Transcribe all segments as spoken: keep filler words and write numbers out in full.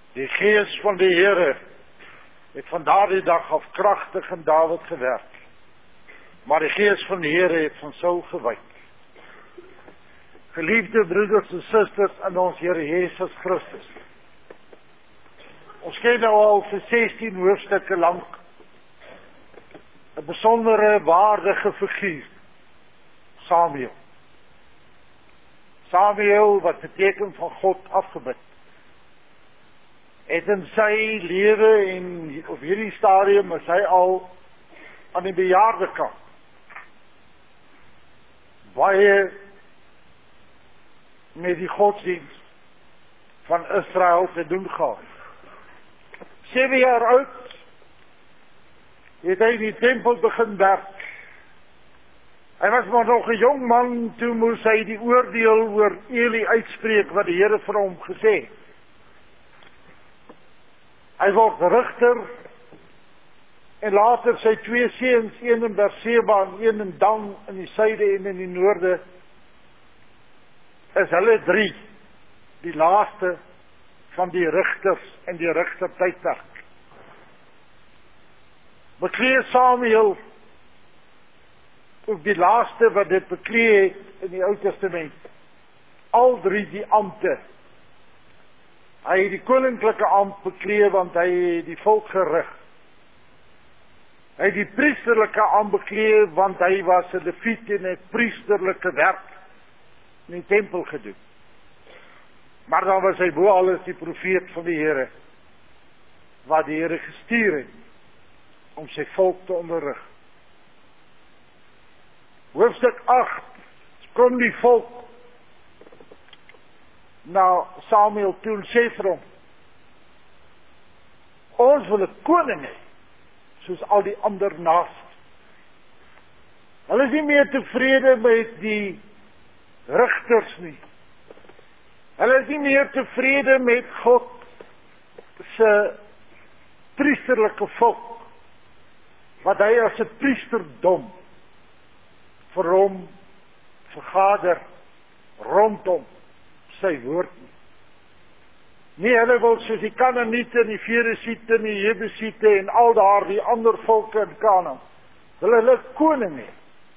Die gees van die Here het van daardie dag af kragtig in Dawid gewerk. Maar die gees van die Here het van Saul gewyk. Geliefde broeders en susters in ons Here Jesus Christus. Ons ken nou al vir sestien hoofstukke lank 'n besondere waardige figuur, Samuel. Samuel wat beteken van God afgebid. Het in sy lewe en op hierdie stadium is hy al aan die bejaarde kant. Baie met die godsdienst van Israel te doen gehad. Sewe jaar oud het hy in die tempel begin werk. Hy was maar nog 'n jong man, toe moes hy die oordeel oor Eli uitspreek wat die Here vir hom gesê het. Hy word rigter en later sy twee seuns, een in Berseba en een in Dan in die suide en in die noorde, is hulle drie die laaste van die rigters en die rigtertydperk. Bekleed Samuel ook die laaste wat dit bekleed het in die Ou Testament. Al drie die ampte. Hy het die koninklike ampt bekleed want hy het die volk gerig. Hy het die priesterlike ampt bekleed want hy was 'n leviet en het priesterlike werk in die tempel gedoen. Maar dan was hy bo alles die profeet van die Here, wat die Here gestuur het om sy volk te onderrig. Hoofstuk agt, kom die volk na Samuel toe en sê vir hom, ons wil 'n koning hê, soos al die ander nasies. Hulle is nie meer tevrede met die rigters nie. Hulle is nie meer tevrede met God se priesterlike volk, wat hy as 'n priesterdom vir hom vergader rondom sy woord nie. Nie hulle wil soos die Kanaaniete en die Feresiete en die Jebusiete en al daardie ander volke in Kanaan. Hulle hulle koning hê.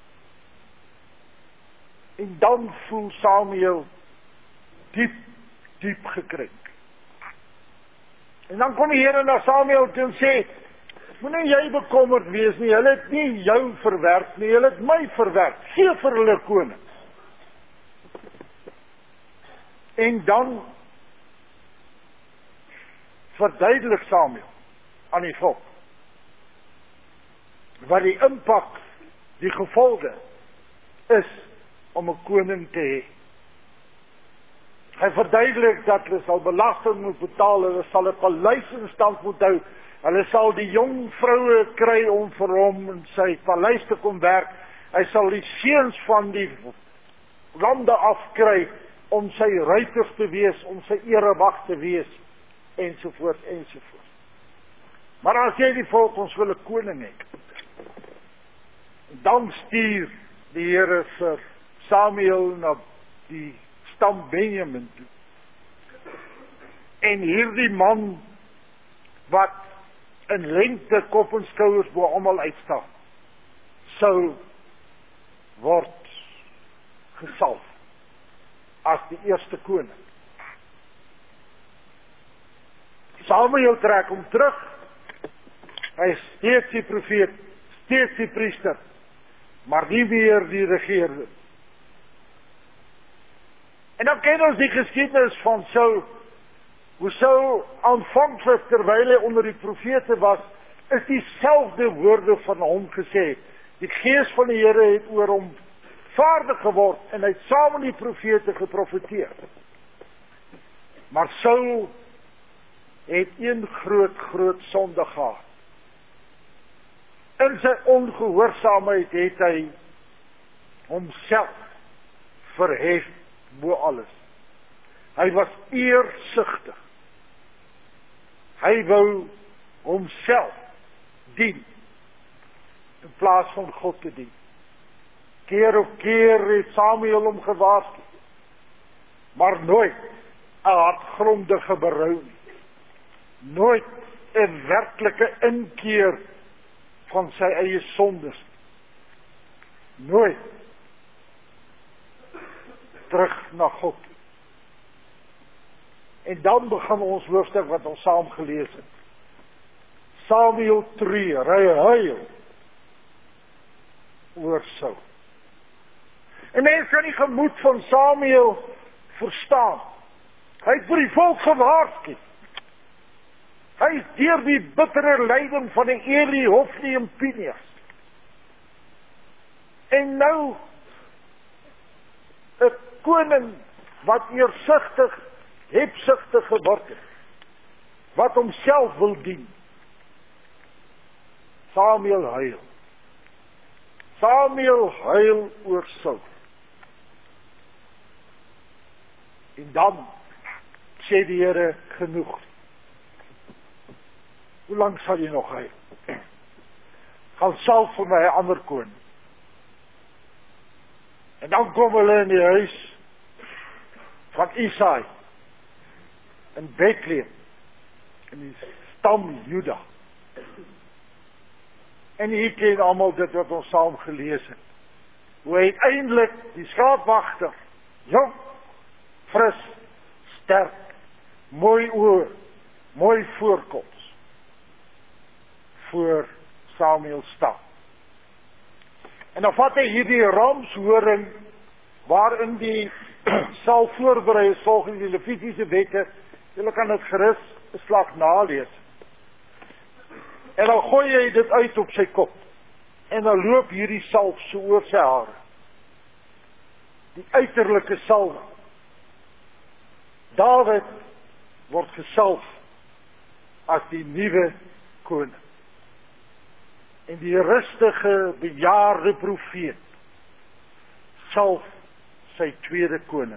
En dan voel Samuel diep, diep gekrenk. En dan kom die Here na Samuel toe en sê, moenie jy bekommerd wees nie, hulle het nie jou verwerp nie, hulle het my verwerp, gee vir hulle koning. En dan verduidelik Samuel aan die volk wat die impak, die gevolge is om 'n koning te hê. Hy verduidelik dat hulle sal belasting moet betaal, hulle sal 'n paleis in stand moet hou, hulle sal die jong vroue kry om vir hom in sy paleis te kom werk, hy sal die seuns van die lande afkry om sy ruiters te wees, om sy erewag te wees, ensovoort, ensovoort. Maar as jy die volk, ons wil 'n koning hê, dan stuur die Here vir Samuel na die stam Benjamin toe. En hierdie man, wat in lengte, kop en skouers bo almal uitstaan, sou word gesalf as die eerste koning. Samuel trek hom terug. Hy is steeds die profeet, steeds die priester, maar nie meer die regerder. En dan ken ons die geskiedenis van Saul. Hoe Saul aanvanklik, terwyl hy onder die profete was, is dieselfde woorde van hom gesê. Die gees van die Here het oor hom vaardig geword en hy het saam met die profete geprofeteer. Maar Saul het een groot, groot sonde gehad. In sy ongehoorsaamheid het hy homself verhef bo alles. Hy was eersugtig. Hy wou homself dien in plaas van God te dien. Keer op keer het Samuel hom gewaarsku, maar nooit 'n hartgrondige berou nie. nooit 'n werklike inkeer van sy eie sondes. Nooit terug na God. En dan begin ons hoofstuk wat ons saam gelees het. Samuel treur, hy huil oor Saul. En mense kan die gemoed van Samuel verstaan. Hy het vir die volk gewaarsku. Hy is deur die bittere lyding van die Eli, Hofni en Pinehas. En nou 'n koning wat eersigtig, hebsugtig geword het, wat homself wil dien. Samuel huil. Samuel huil oor Saul. En dan sê die Here, genoeg. Hoe lang sal jy nog huil? Gaan salf vir my 'n ander koning. En dan kom hulle in die huis van Isaai in Bethlehem, in die stam Juda. En hier ken almal dit wat ons saam gelees het. Hoe uiteindelik die skaapwagter, jong, fris, sterk, mooi oor, mooi voorkoms, voor Samuel stap. En dan vat hy hierdie ramshoring, waarin die sal voorberei is volgens die Levitiese wette. Julle kan dit gerus 'n slag nalees. En dan gooi hy dit uit op sy kop. En dan loop hierdie salf so oor sy hare. Die uiterlike salf. Dawid word gesalf as die nuwe koning. En die rustige, bejaarde profeet salf sy tweede koning.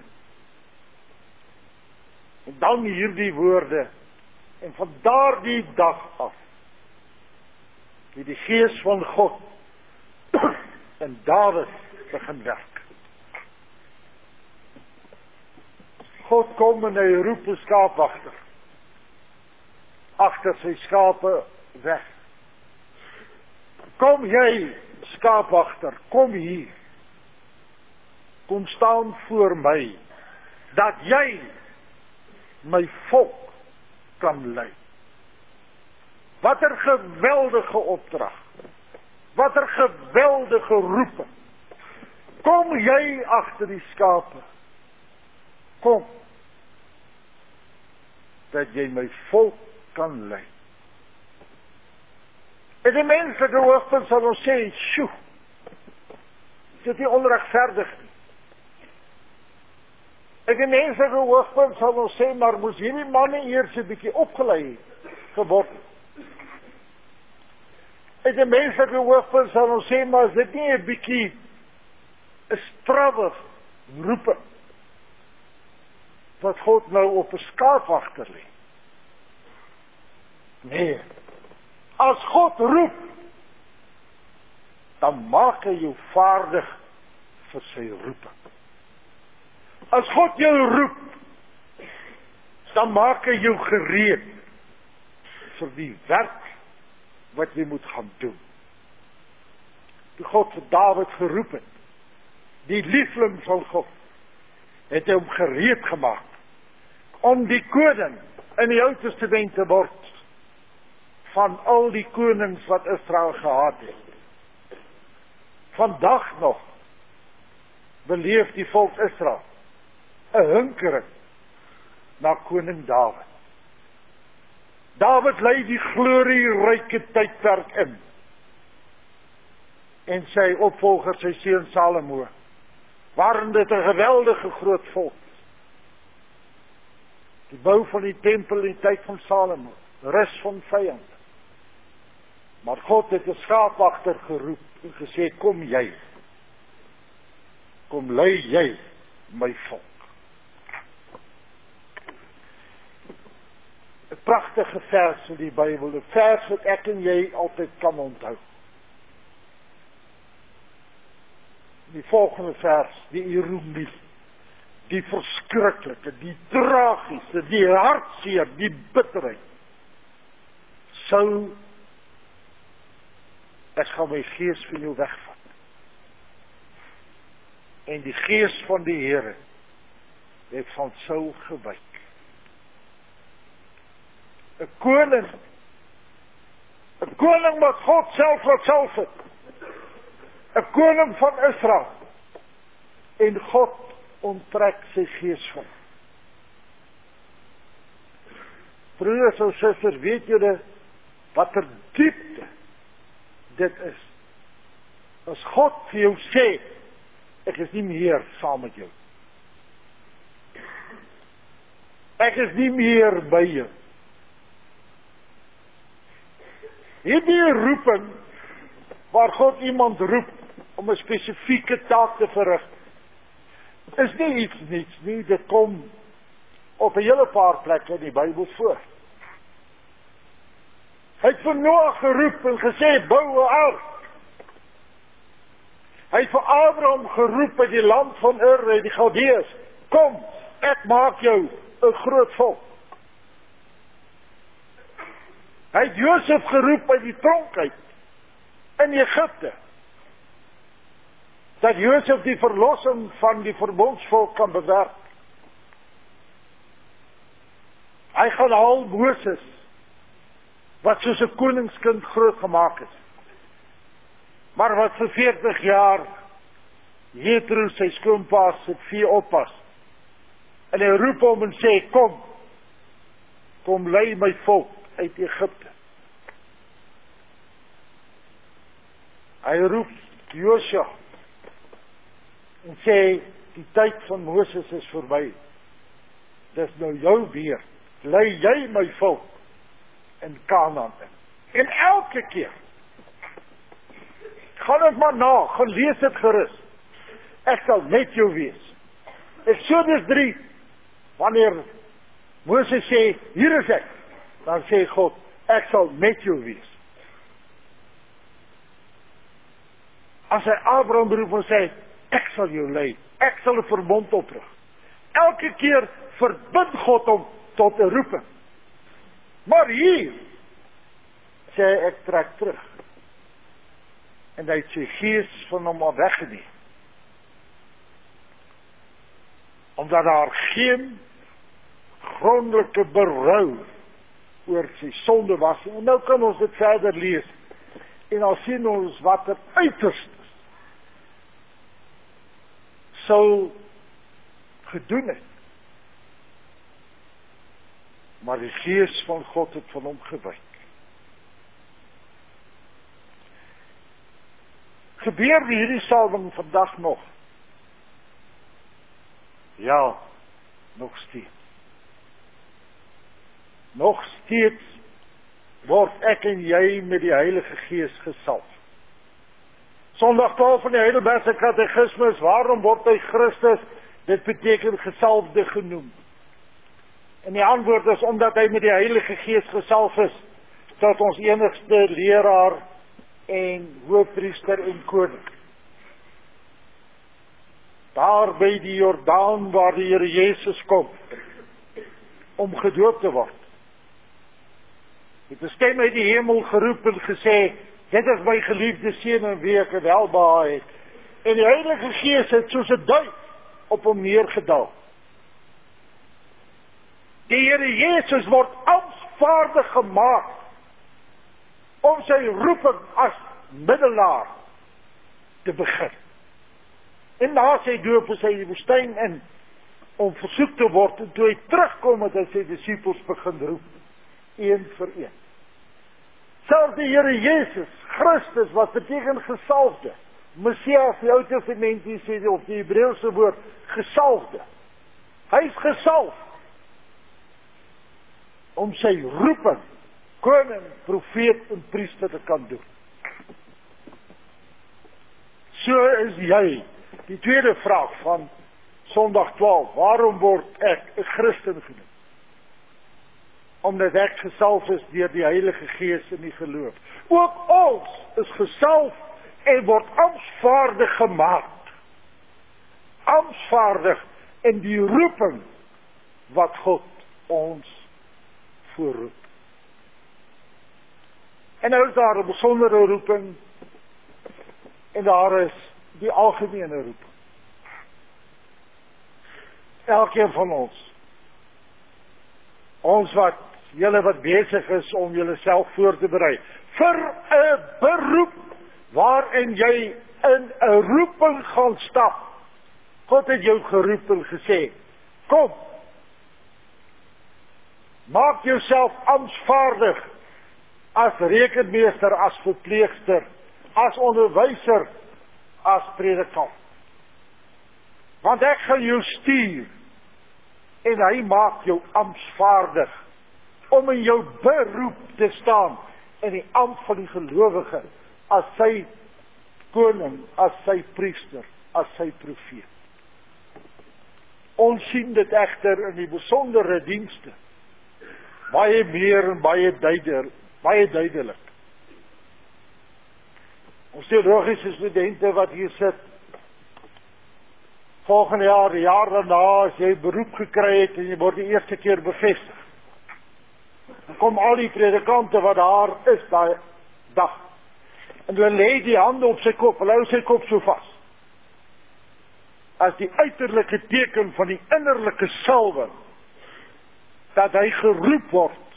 En dan hierdie woorde, en van daardie dag af, het die gees van God in Dawid begin werk. God kom en hy roep 'n skaapwagter agter sy skape weg. Kom jy, skaapwagter, kom hier. Kom staan voor my, dat jy my volk kan lei. Wat 'n geweldige opdrag. Wat 'n geweldige roeping. Kom jy agter die skape. Kom. Dat jy my volk kan lei. En die menslike hoogpunt sal ons sê, sjoe, dit is onregverdig nie. En die menslike hoogpunt sal ons sê, maar moes hierdie manne eers 'n bietjie opgelei geword. En die menslike hoogpunt sal ons sê, maar is dit nie 'n bietjie 'n strawwe roeping wat God nou op 'n skaapwagter lê? Nee. As God roep, dan maak hy jou vaardig vir sy roeping. As God jou roep, dan maak hy jou gereed vir die werk wat jy moet gaan doen. Die God vir Dawid geroep het, die liefling van God, het hy hom gereed gemaak om die koning in die Ou Testament te word van al die konings wat Israel gehad het. Vandag nog beleef die volk Israel 'n hinkering na koning Dawid. Dawid lei die glorieryke tydperk in. En sy opvolger, sy seun Salomo, waarin dit 'n geweldige groot volk is. Die bou van die tempel in die tyd van Salomo, rus van vyand. Maar God het 'n skaapwagter geroep en gesê, kom jy. Kom lei jy my volk. 'n Pragtige vers in die Bybel, 'n vers wat ek en jy altyd kan onthou. Die volgende vers, die ironie, die verskriklike, die tragiese, die hartseer, die bitterheid sou ek gaan my gees van jou wegvat. En die gees van die Here het van Saul gewyk. 'n Koning, 'n koning wat God self laat salf het. 'n Koning van Israel. En God onttrek sy gees van. Broers en susters, weet julle wat er diepte dit is? As God vir jou sê, ek is nie meer saam met jou. Ek is nie meer by jou. Hierdie roeping, waar God iemand roep, om 'n spesifieke taak te verrig, is nie iets niets nie, dit kom op 'n hele paar plekke in die Bybel voor. Hy het vir Noag geroep en gesê, bou 'n ark. Hy het vir Abraham geroep uit die land van Ur, uit die Galdeërs, kom, ek maak jou 'n groot volk. Hy het Josef geroep uit die tronk uit, in Egipte, dat Josef die verlossing van die verbondsvolk kan bewerk. Hy gaan haal Moses, wat soos 'n koningskind groot gemaak is, maar wat vir veertig jaar Jethro sy skoonpa se vee oppas. En hy roep hom en sê, kom, kom lei my volk uit Egipte. Hy roep Josua en sê, die tyd van Moses is verby. Dis nou jou beurt. Lei jy my volk in Kanaan in. En elke keer, gaan dit maar na, gaan lees dit gerus. Ek sal met jou wees. Eksodus drie, wanneer Moses sê, hier is ek, dan sê God, ek sal met jou wees. As hy Abraham roep en sê, ek sal jou lei, ek sal 'n verbond oprig. Elke keer verbind God hom tot 'n roeping. Maar hier sê hy, ek trek terug. En hy het sy gees van hom al weggeneem. Omdat daar geen grondelike berou oor sy sonde was. En nou kan ons dit verder lees. En dan sien ons wat het uiterst Saul gedoen het. Maar die gees van God het van hom gewyk. Gebeur hierdie salwing vandag nog? Ja, nog steeds. Nog steeds word ek en jy met die Heilige Gees gesalf. Sondag twaalf van die Heidelbergse Katekismus, waarom word hy Christus? Dit beteken gesalfde genoem. En die antwoord is omdat hy met die Heilige Gees gesalf is, tot ons enigste leraar en hoofpriester en koning. Daar by die Jordaan waar die Here Jesus kom, om gedoop te word. Het 'n stem uit die hemel geroep en gesê, dit is my geliefde seun in wie ek welbehae het. En die Heilige Gees het soos 'n duif op hom neergedaal. Die Here Jesus word aanvaardig gemaak om sy roeping as middelaar te begin. En na sy doop is hy in die woestyn in om versoek te word, en toe hy terugkom het hy sy disippels begin roep, een vir een. Selfs die Here Jesus Christus, wat beteken gesalfde, Messias, die Ou Testament sê, of die Hebreëse woord gesalfde. Hy is gesalf om sy roeping koning, profeet en priester te kan doen. So is jy. Die tweede vraag van Sondag twaalf, waarom word ek 'n Christen genoem? Omdat ek gesalf is deur die Heilige Gees in die geloof. Ook ons is gesalf en word aanvaardig gemaak. Aanvaardig in die roeping wat God ons voorroep. En nou is daar 'n besondere roeping en daar is die algemene roeping. Elkeen van ons, ons wat, julle wat besig is om julle self voor te berei, vir 'n beroep waarin jy in 'n roeping gaan stap. God het jou geroep en gesê, kom, maak jouself amptsvaardig as rekenmeester, as verpleegster, as onderwyser, as predikant. Want ek gaan jou stuur en hy maak jou amptsvaardig om in jou beroep te staan in die ampt van die gelowige as sy koning, as sy priester, as sy profeet. Ons sien dit egter in die besondere dienste baie meer en baie duidelik, baie duidelik. Ons teologiese studente wat hier sit, volgende jaar, die jaar daarna, as jy beroep gekry het en jy word die eerste keer bevestig, dan kom al die predikante wat daar is, daai dag, en hulle lê die hande op sy kop, hulle hou sy kop so vas, as die uiterlike teken van die innerlike salwing, dat hy geroep word,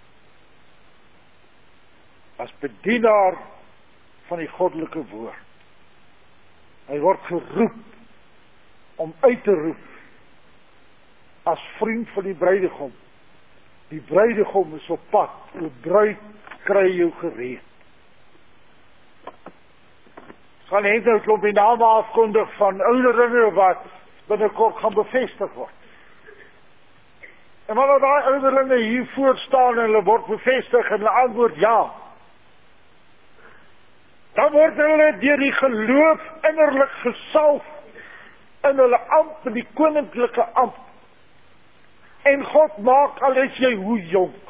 as bedienaar van die goddelike woord. Hy word geroep, om uit te roep, as vriend van die bruidegom. Die bruidegom is op pad, die bruid kry jou gereed. Gaan net nou klomp die name afkondig van ouderlinge wat binnekort gaan bevestig word. En wanneer daai ouderlinge hier voor staan en hulle word bevestig en hulle antwoord ja, dan word hulle deur die geloof innerlik gesalf in hulle ampt, in die koninklike ampt. En God maak al is jy hoe jonk.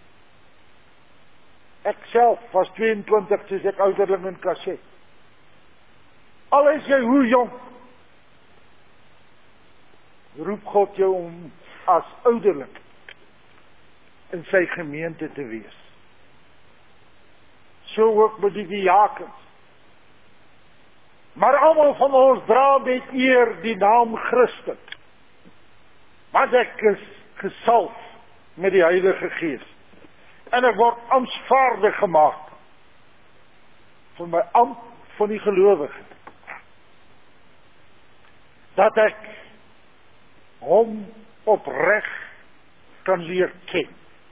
Ek self was tweeëntwintig, soos ek ouderling in Kasset. Al is jy hoe jonk, roep God jou om as ouderling in sy gemeente te wees. So ook met die diakens. Maar almal van ons dra met eer die naam Christus. Want ek is gesalf met die Heilige Gees. En ek word amptsvaardig gemaak vir my ampt van die gelowige. Dat ek hom opreg kan leer ken.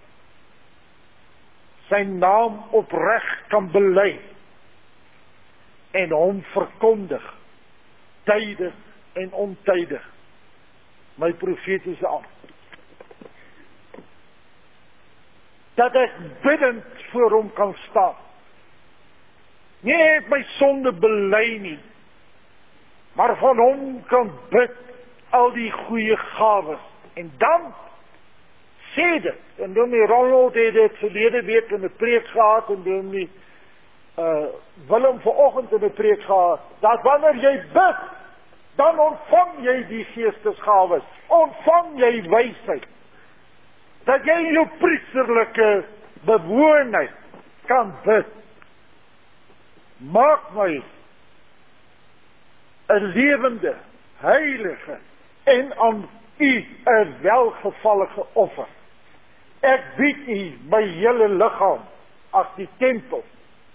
Sy naam opreg kan bely. En hom verkondig, tydig en ontydig, my profetiese ampt. Dat ek biddend voor hom kan staan. Nie het my sonde bely nie, maar van hom kan bid al die goeie gawes. En dan sê dit, en Dominee Ronald het dit verlede week in 'n preek gehad, en Dominee Uh, Willem vanoggend in 'n preek gehad, dat wanneer jy bid, dan ontvang jy die geestesgawes, ontvang jy wysheid, dat jy in jou priesterlike bewoonheid kan bid. Maak my 'n lewende, heilige en aan u 'n welgevallige offer. Ek bied u my hele liggaam as die tempel.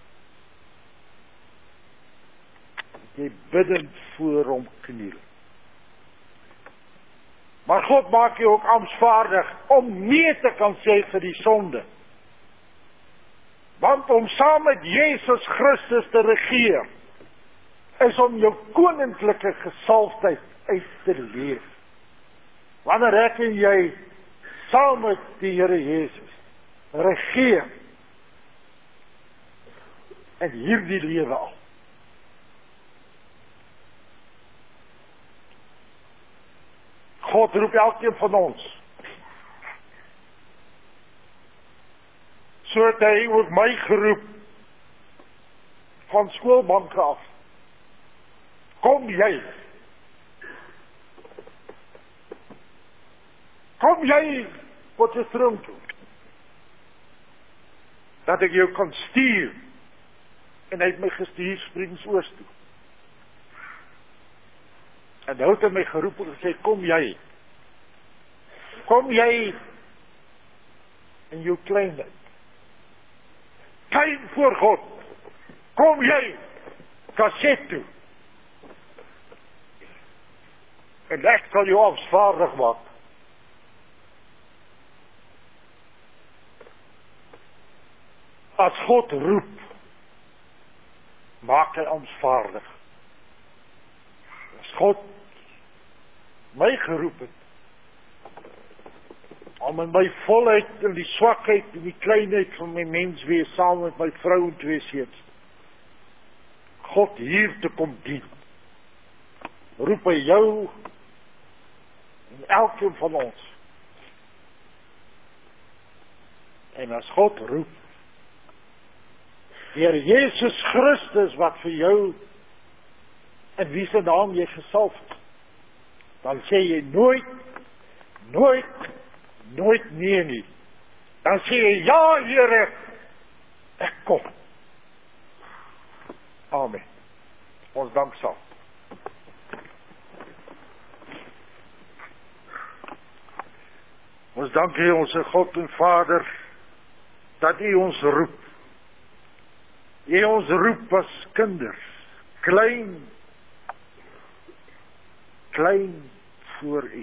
Jy biddend voor hom kniel. Maar God maak jou ook amptsvaardig om nee te kan sê vir die sonde. Want om saam met Jesus Christus te regeer, is om jou koninklike gesalfdheid uit te leef. Wanneer ek en jy saam met die Here Jesus regeer in hierdie lewe al. God roep elkeen van ons. So het hy ook my geroep van skoolbanke af. Kom jy. Kom jy Potchefstroom toe. dat ek jou kan stuur. En hy het my gestuur Springsoos toe. En nou het hy my geroep en gesê, kom jy. Kom jy in jou kleinheid. Klein voor God. Kom jy Kasset toe. En ek sal jou aanvaardig maak. As God roep, maak hy aanvaardig. As God my geroep het, om in my volheid, in die swakheid, in die kleinheid van my mens wees, saam met my vrou en twee seuns, God hier te kom dien, roep hy jou, en elkeen van ons. En as God roep, deur Jesus Christus wat vir jou, in wie se naam jy gesalf het, dan sê jy nooit, nooit, nooit nee nie. Dan sê jy, ja Here, ek kom. Amen. Ons dank saam. Ons dank U, onze God en Vader, dat U ons roep. U ons roep as kinders, klein, klein voor U.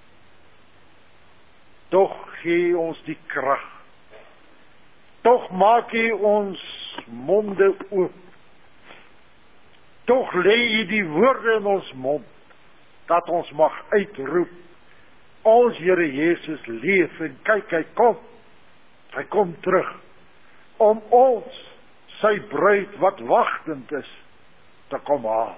Toch gee ons die krag. Toch maak U ons monde oop. Toch lê U die woorde in ons mond, dat ons mag uitroep, ons Here Jesus leef en kyk, hy kom, hy kom terug, om ons, sy bruid wat wagtend is, te kom haal.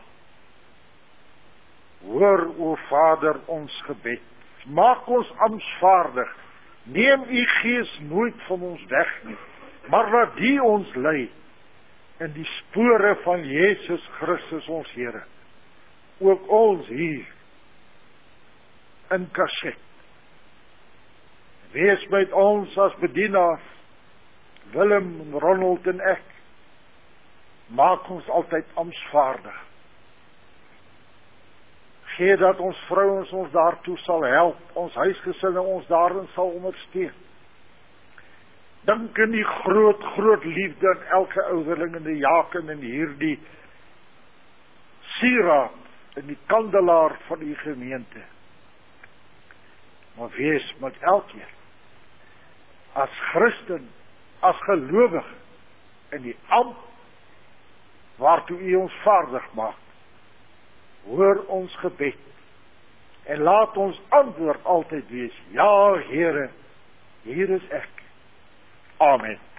Hoor, o Vader, ons gebed, maak ons aanvaardig, neem U Gees nooit van ons weg nie, maar laat die ons lei, in die spore van Jesus Christus ons Here, ook ons hier, in Kasset. Wees met ons as bedienaars, Willem, Ronald en ek, maak ons altyd aanvaardig. Gee dat ons vrouens ons daartoe sal help, ons huisgesinne ons daarin sal ondersteun. Dink in die groot, groot liefde in elke ouderling in die jaken en hierdie sieraad, in die kandelaar van die gemeente. Maar wees met elkeen, as Christen, as gelowig, in die ambt, waartoe U ons vaardig maak. Hoor ons gebed, en laat ons antwoord altyd wees, ja Here, hier is ek. Amen.